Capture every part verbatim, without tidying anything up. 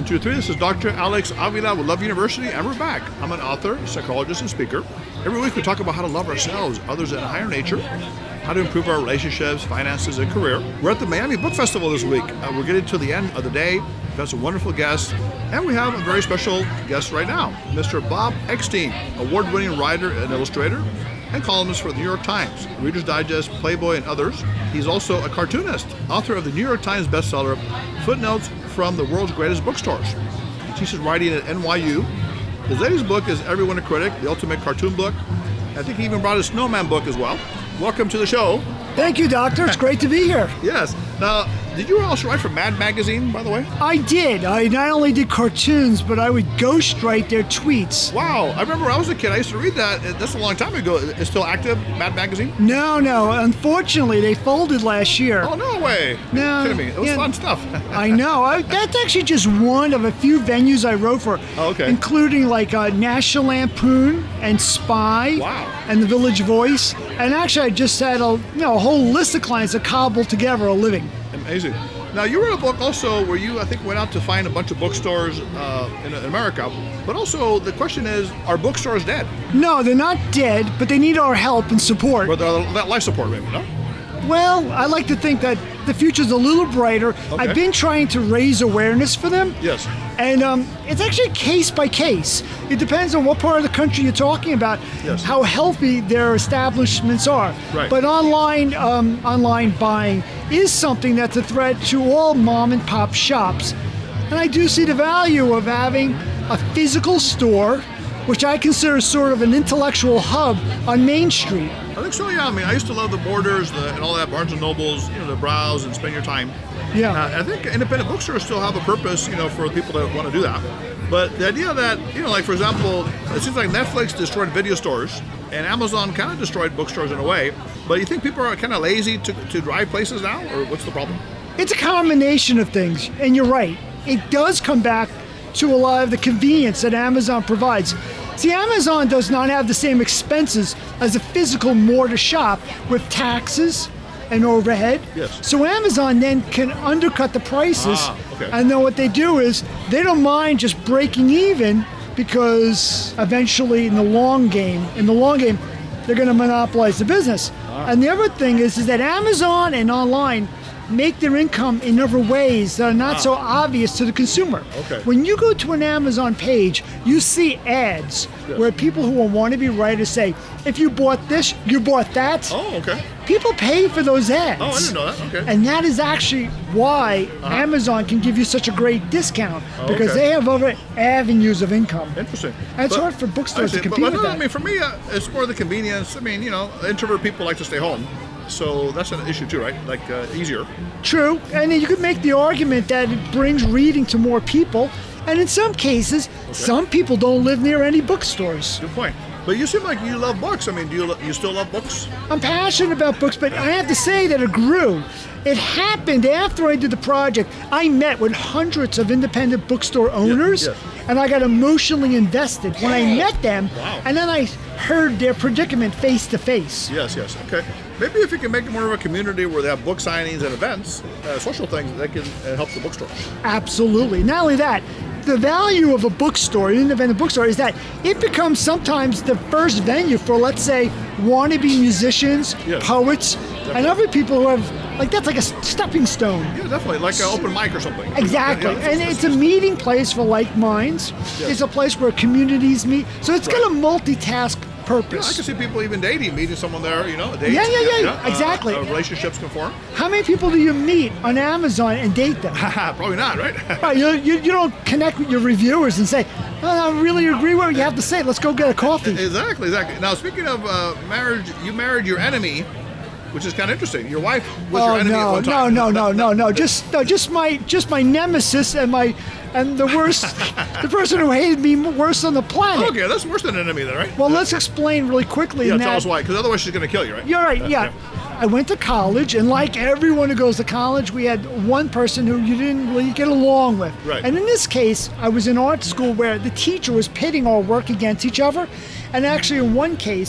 One, two, three. This is Doctor Alex Avila with Love University, and we're back. I'm an author, psychologist, and speaker. Every week we talk about how to love ourselves, others, and higher nature, how to improve our relationships, finances, and career. We're at the Miami Book Festival this week. Uh, we're getting to the end of the day. We've got some wonderful guests, and we have a very special guest right now, Mister Bob Eckstein, award-winning writer and illustrator, and columnist for the New York Times, Reader's Digest, Playboy, and others. He's also a cartoonist, author of the New York Times bestseller, Footnotes from the World's Greatest Bookstores. He teaches writing at N Y U. His latest book is Everyone a Critic, the ultimate cartoon book. I think he even brought a snowman book as well. Welcome to the show. Thank you, Doctor. It's great to be here. Yes. Now, did you also write for Mad Magazine, by the way? I did. I not only did cartoons, but I would ghostwrite their tweets. Wow. I remember when I was a kid, I used to read that. That's a long time ago. It's still active, Mad Magazine? No, no. Unfortunately, they folded last year. Oh, no way. No. You're kidding me. It was yeah, fun stuff. I know. I, that's actually just one of a few venues I wrote for. Oh, okay. Including like uh, National Lampoon and Spy. Wow. And The Village Voice. And actually, I just had a, you know, a whole list of clients that cobbled together a living. Amazing. Now, you wrote a book also where you, I think, went out to find a bunch of bookstores uh, in, in America. But also, the question is, are bookstores dead? No, they're not dead, but they need our help and support. But they're that life support, maybe, no? Well, I like to think that the future's a little brighter. Okay. I've been trying to raise awareness for them. Yes. And um, it's actually case by case. It depends on what part of the country you're talking about, yes. how healthy their establishments are. Right. But online, um, online buying is something that's a threat to all mom and pop shops. And I do see the value of having a physical store, which I consider sort of an intellectual hub on Main Street. I think so, yeah. I mean, I used to love the Borders the, and all that, Barnes and Nobles, you know, to browse and spend your time. Yeah. Uh, I think independent bookstores still have a purpose, you know, for people that want to do that. But the idea that, you know, like, for example, it seems like Netflix destroyed video stores and Amazon kind of destroyed bookstores in a way. But you think people are kind of lazy to, to drive places now, or what's the problem? It's a combination of things, and you're right. It does come back to a lot of the convenience that Amazon provides. See, Amazon does not have the same expenses as a physical mortar shop with taxes and overhead. Yes. So Amazon then can undercut the prices. Ah, okay. And then what they do is they don't mind just breaking even, because eventually in the long game, in the long game, they're going to monopolize the business. Ah. And the other thing is, is that Amazon and online make their income in other ways that are not Ah. so obvious to the consumer. Okay. When you go to an Amazon page, you see ads Yes. where people who are wannabe writers say, if you bought this, you bought that. Oh, okay. People pay for those ads. Oh, I didn't know that. Okay. And that is actually why Uh-huh. Amazon can give you such a great discount, Oh, because okay. they have other avenues of income. Interesting. And it's But- hard for bookstores I to see. compete but, but with no, that. I mean, for me, uh, it's more the convenience. I mean, you know, introvert people like to stay home. So that's an issue too, right? Like uh, easier. True, and you could make the argument that it brings reading to more people, and in some cases, some people don't live near any bookstores. Good point. But you seem like you love books. I mean, do you lo- you still love books? I'm passionate about books, but I have to say that it grew. It happened after I did the project. I met with hundreds of independent bookstore owners, yes. and I got emotionally invested when I met them, Wow. and then I heard their predicament face to face. Yes, yes. Okay. Maybe if you can make it more of a community where they have book signings and events, uh, social things, that can uh, help the bookstores. Absolutely. Not only that, the value of a bookstore, an independent bookstore, is that it becomes sometimes the first venue for, let's say, wannabe musicians, Yes. poets, and other people who have, like, that's like a stepping stone. Yeah, definitely. Like an open mic or something. Exactly. Yeah, And it's a meeting place for like minds. Yes. It's a place where communities meet. So it's Right. got a multitask Yeah, I purpose. can see people even dating, meeting someone there, you know, a date. Yeah, yeah, yeah, uh, exactly. Uh, relationships can form. How many people do you meet on Amazon and date them? Probably not, right? Right, you, you, you don't connect with your reviewers and say, oh, I really agree with what you have to say. Let's go get a coffee. Exactly, exactly. Now, speaking of uh, marriage, you married your enemy, which is kind of interesting. Your wife was Oh your enemy at no, one no, time. no, no, no, no! Just, no, just my, just my nemesis and my, and the worst, the person who hated me worse on the planet. Okay, that's worse than an enemy, then, right? Well, let's explain really quickly. yeah, in tell that, us why, because otherwise she's going to kill you, right? You're right. Yeah. I went to college, and like everyone who goes to college, we had one person who you didn't really get along with. Right. And in this case, I was in art school where the teacher was pitting our work against each other. And actually, in one case,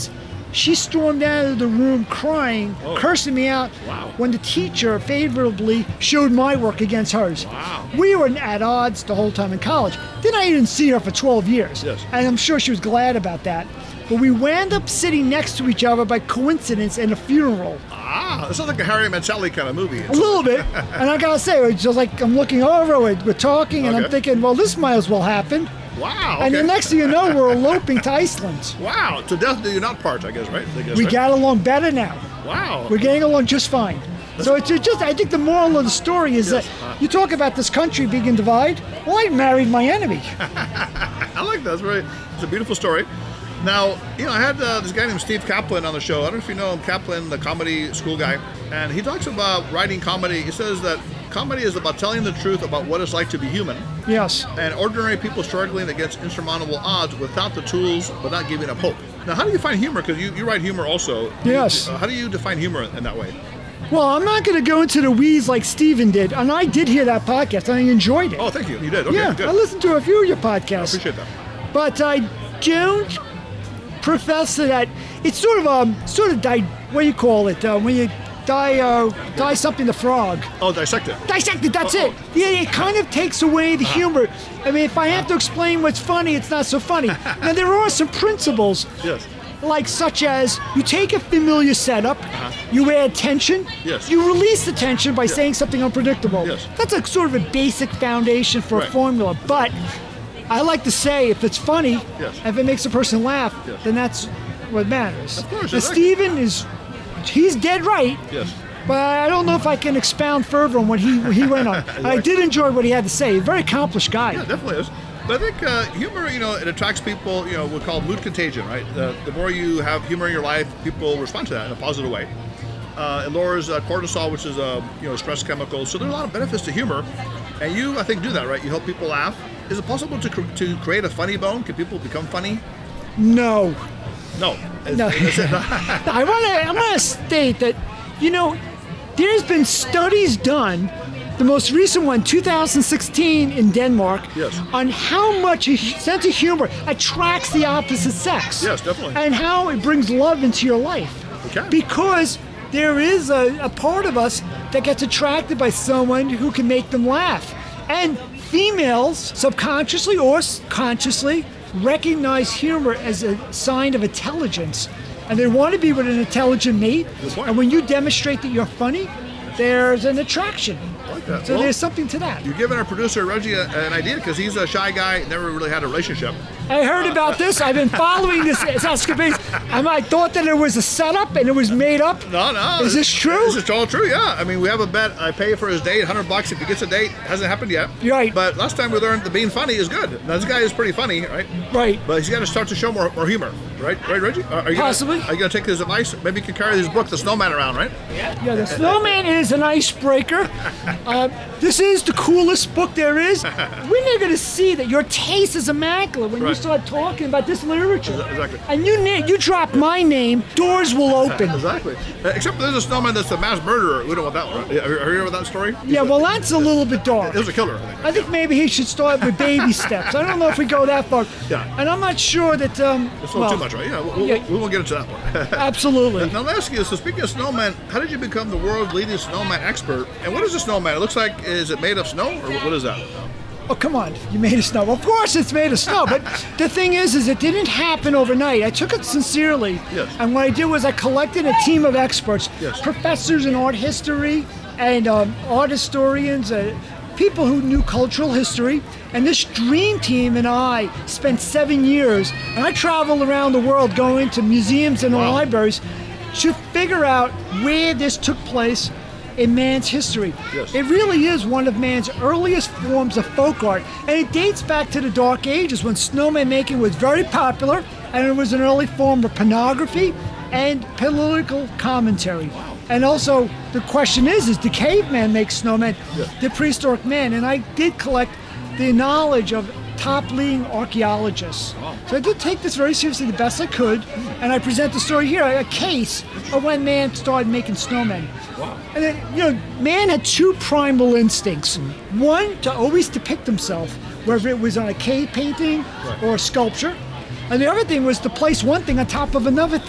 she stormed out of the room crying, Oh. cursing me out Wow. when the teacher favorably showed my work against hers. Wow. We were at odds the whole time in college. Then I didn't see her for twelve years. Yes. And I'm sure she was glad about that. But we wound up sitting next to each other by coincidence in a funeral. Ah, this sounds like a Harry Mancelli kind of movie. A little bit. And I gotta say, it's just like I'm looking over, we're, we're talking, and I'm Okay. thinking, well, this might as well happen. Wow. And the okay. next thing you know, we're eloping to Iceland. Wow. To death do you not part, I guess, right? I guess, We right? got along better now. Wow. We're getting along just fine. So it's just, I think the moral of the story is Yes. that you talk about this country being in divide. Well, I married my enemy. I like that. It's very. It's a beautiful story. Now, you know, I had uh, this guy named Steve Kaplan on the show. I don't know if you know him, Kaplan, the comedy school guy, and he talks about writing comedy. He says that comedy is about telling the truth about what it's like to be human, Yes. and ordinary people struggling against insurmountable odds without the tools, without giving up hope. Now, how do you find humor? Because you, you write humor also. Yes. Uh, how do you define humor in that way? Well, I'm not going to go into the weeds like Steven did, and I did hear that podcast, and I enjoyed it. Oh, thank you. You did. Okay, yeah, good. I listened to a few of your podcasts. I appreciate that. But I don't profess that it's sort of um sort of di- what do you call it uh, when you die uh, die something the frog. Oh, dissect it. Dissect it, that's Oh, it. Yeah, it kind of takes away the humor. I mean, if I have to explain what's funny, it's not so funny. Now, there are some principles, Yes. like such as you take a familiar setup, you add tension, Yes. you release the tension by saying something unpredictable. Yes. That's a sort of a basic foundation for Right. a formula. But I like to say if it's funny, Yes. if it makes a person laugh, Yes. then that's what matters. Of course, Now, exactly. Steven is, he's dead right. Yes. But I don't know if I can expound further on what he he went on. I did enjoy what he had to say. A very accomplished guy. Yeah, definitely is. But I think uh, humor, you know, it attracts people, you know, we call mood contagion, right? The, the more you have humor in your life, people respond to that in a positive way. Uh, it lowers uh, cortisol, which is a, you know, stress chemical. So there's a lot of benefits to humor. And you, I think, do that, right? You help people laugh. Is it possible to, cr- to create a funny bone? Can people become funny? No. No. Is- No. is it- I want to I want to state that, you know, there's been studies done, the most recent one, two thousand sixteen in Denmark, Yes. on how much a hu- sense of humor attracts the opposite sex. Yes, definitely. And how it brings love into your life. Okay. Because there is a, a part of us that gets attracted by someone who can make them laugh. And females, subconsciously or s- consciously, recognize humor as a sign of intelligence. And they want to be with an intelligent mate. Good point. And when you demonstrate that you're funny, there's an attraction. I like that. So Well, there's something to that. You've given our producer, Reggie, a, an idea because he's a shy guy, never really had a relationship. I heard about this. I've been following this escapade. And I thought that it was a setup and it was made up. No, no. Is this true? This is all true, yeah. I mean, we have a bet. I pay for his date, one hundred bucks if he gets a date. Hasn't happened yet. Right. But last time we learned that being funny is good. Now, this guy is pretty funny, right? Right. But he's got to start to show more, more humor, right? Right, Reggie? Uh, Are you Possibly. Gonna, are you going to take his advice? Maybe you can carry his book, The Snowman, around, right? Yeah, the snowman is an icebreaker. Uh, this is the coolest book there is. When they're going to see that your taste is immaculate when you Right. start talking about this literature. Exactly. And you na- you drop my name, doors will open. Exactly. Uh, except there's a snowman that's a mass murderer. We don't want that one. Right? Have you heard about that story? Yeah, well, that's a little bit dark. It was a killer, I think. I think maybe he should start with baby steps. I don't know if we go that far. Yeah. And I'm not sure that. Um, It's a little well, too much, right? Yeah, we'll, yeah. we won't get into that one. Absolutely. Now, let me ask you, so speaking of snowmen, how did you become the world's leading snowman expert? And what is a snowman? It looks like, is it made of snow, or what is that? Oh, come on. You made of snow. Of course it's made of snow. But the thing is, is it didn't happen overnight. I took it sincerely. Yes. And what I did was I collected a team of experts, Yes. professors in art history and um, art historians, uh, people who knew cultural history. And this dream team and I spent seven years, and I traveled around the world going to museums and Wow. libraries to figure out where this took place in man's history. Yes. It really is one of man's earliest forms of folk art, and it dates back to the Dark Ages when snowman making was very popular, and it was an early form of pornography and political commentary. And also, the question is, is the caveman make snowmen? Yeah. The prehistoric man, and I did collect the knowledge of top leading archaeologists. Wow. So I did take this very seriously, the best I could, and I present the story here, a case of when man started making snowmen. Wow. And then, you know, man had two primal instincts. One, to always depict himself, whether it was on a cave painting Right. or a sculpture. And the other thing was to place one thing on top of another thing.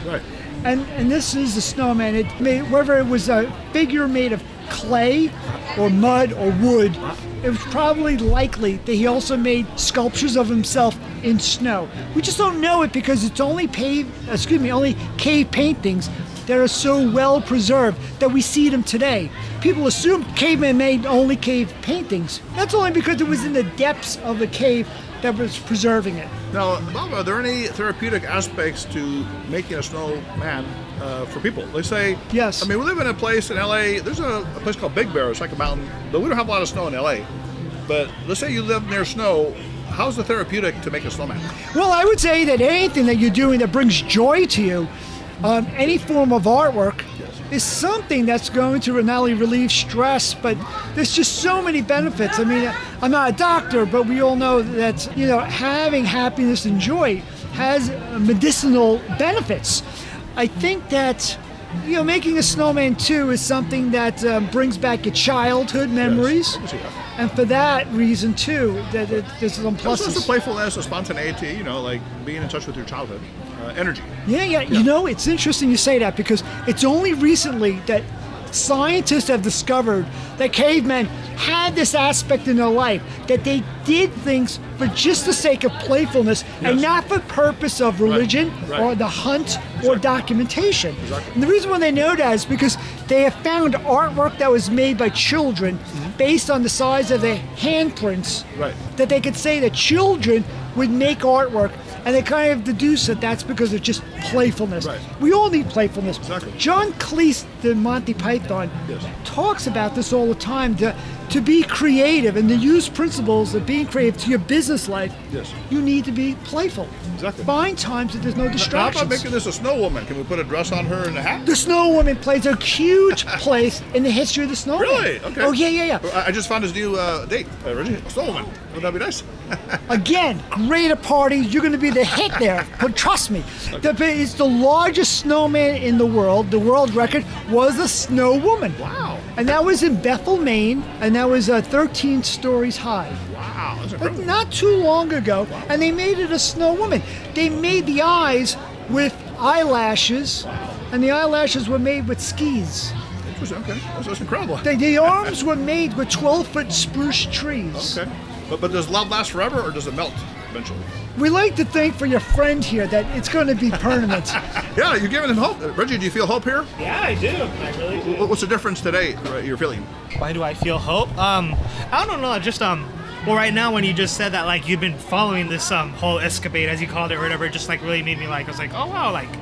Right. And and this is a snowman. It made, whether it was a figure made of clay or mud or wood, it was probably likely that he also made sculptures of himself in snow. We just don't know it because it's only pave, excuse me, only cave paintings that are so well preserved that we see them today. People assume cavemen made only cave paintings. That's only because it was in the depths of the cave that was preserving it. Now, Bob, are there any therapeutic aspects to making a snowman uh, for people? They say, yes. I mean, we live in a place in L A, there's a, a place called Big Bear, it's like a mountain, but we don't have a lot of snow in L A. But let's say you live near snow, how's the therapeutic to make a snowman? Well, I would say that anything that you're doing that brings joy to you, um, any form of artwork, is something that's going to not only relieve stress, but there's just so many benefits. I mean, I'm not a doctor, but we all know that, you know, having happiness and joy has medicinal benefits. I think that, you know, making a snowman too is something that um, brings back your childhood memories. Yes. And for that reason too, that it, there's some pluses. There's the playfulness, the spontaneity, you know, like being in touch with your childhood. Uh, energy. Yeah, yeah, yeah. You know, it's interesting you say that because it's only recently that scientists have discovered that cavemen had this aspect in their life, that they did things for just the sake of playfulness yes. and not for purpose of religion right. Right. or the hunt exactly. or documentation. Exactly. And the reason why they know that is because they have found artwork that was made by children mm-hmm. based on the size of their handprints right. that they could say that children would make artwork. And they kind of deduce that that's because of just playfulness. Right. We all need playfulness. Exactly. John Cleese, the Monty Python, yes. talks about this all the time, to, to be creative and to use principles of being creative to your business life. Yes. You need to be playful. Exactly. Find times that there's no distractions. How about making this a snow woman? Can we put a dress on her and a hat? The Snow Woman plays a huge place in the history of the snowman. Really? Okay. Oh, yeah, yeah, yeah. I just found his new uh, date, uh, Reggie. Snow woman. Wouldn't that be nice? Again, great at parties. You're going to be the hit there. But trust me, okay. the, it's the largest snowman in the world. The world record was a Snow Woman. Wow. And that was in Bethel, Maine, and that was uh, thirteen stories high. Wow, that's incredible. But not too long ago, wow. and they made it a Snow Woman. They made the eyes with eyelashes, wow. and the eyelashes were made with skis. Interesting, okay. That's, that's incredible. The, the arms were made with twelve-foot spruce trees. Okay. But, but does love last forever, or does it melt eventually? We like to think for your friend here that it's going to be permanent. Yeah, you're giving him hope. Uh, Reggie, do you feel hope here? Yeah, I do. I really do. What's the difference today right, you're feeling? Why do I feel hope? Um, I don't know. Just um, well, right now when you just said that, like you've been following this um whole escapade, as you called it, or whatever, it just like really made me like I was like, oh wow, like.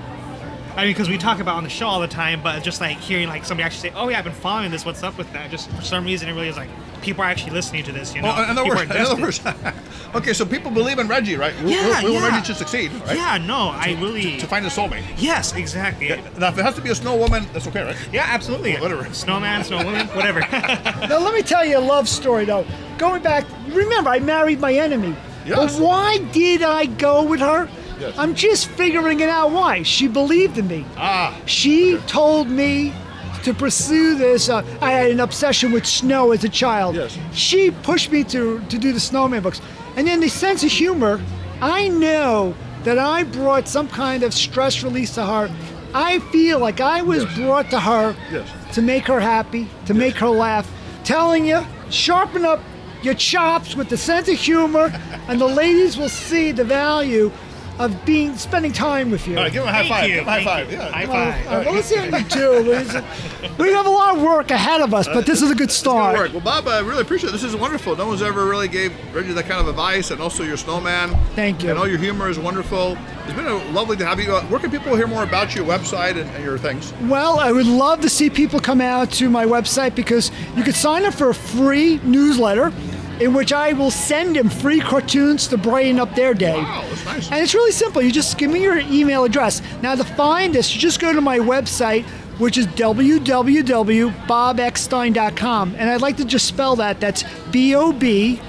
I mean, because we talk about on the show all the time, but just like hearing like somebody actually say, "Oh yeah, I've been following this. What's up with that?" Just for some reason, it really is like people are actually listening to this. You know, oh, in other people words, are in other invested. words okay, so people believe in Reggie, right? We, Yeah, we, we want yeah. Reggie to succeed, right? Yeah, no, I really To, to find a soulmate. Yes, exactly. Yeah. Now, if it has to be a snow woman, that's okay, right? Yeah, absolutely. Whatever. Snowman, snow woman, whatever. Now, let me tell you a love story, though. Going back, remember, I married my enemy. Yes. But why did I go with her? Yes. I'm just figuring it out why. She believed in me. Ah. She told me to pursue this. Uh, I had an obsession with snow as a child. Yes. She pushed me to, to do the snowman books. And then the sense of humor, I know that I brought some kind of stress release to her. I feel like I was Yes. brought to her Yes. to make her happy, to make her laugh. Telling you, sharpen up your chops with the sense of humor, and the ladies will see the value of being spending time with you. All right, give him a high Thank five. you, Give him a high thank five. you. Yeah. High Well, five. all right, well, let's see how you do. We have a lot of work ahead of us, but this is a good Good start. work. Well, Bob, I really appreciate it. This is wonderful. No one's ever really gave Reggie that kind of advice, and also your snowman. Thank you. And all your humor is wonderful. It's been a, lovely to have you. Uh, where can people hear more about your website and, and your things? Well, I would love to see people come out to my website because you could sign up for a free newsletter in which I will send them free cartoons to brighten up their day. Wow, that's nice. And it's really simple. You just give me your email address. Now, to find this, you just go to my website, which is w w w dot bob eckstein dot com. And I'd like to just spell that. That's B O B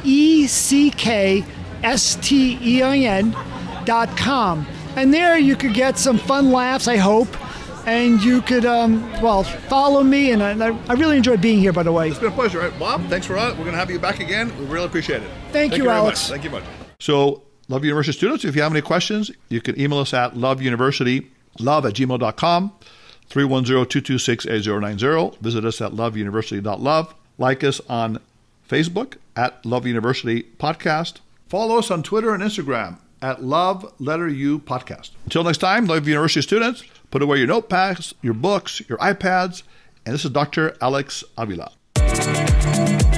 E C K S T E I N dot com. And there you could get some fun laughs, I hope. And you could, um, well, follow me. And I, I really enjoyed being here, by the way. It's been a pleasure. Right? Bob, thanks for that. We're going to have you back again. We really appreciate it. Thank you, very Alex. Much. Thank you much. So, Love University students, if you have any questions, you can email us at love university love at gmail dot com, three one zero, two two six, eight zero nine zero. Visit us at love university dot love. Like us on Facebook at Love University Podcast. Follow us on Twitter and Instagram at Love Letter U Podcast. Until next time, Love University students, put away your notepads, your books, your iPads, and this is Doctor Alex Avila.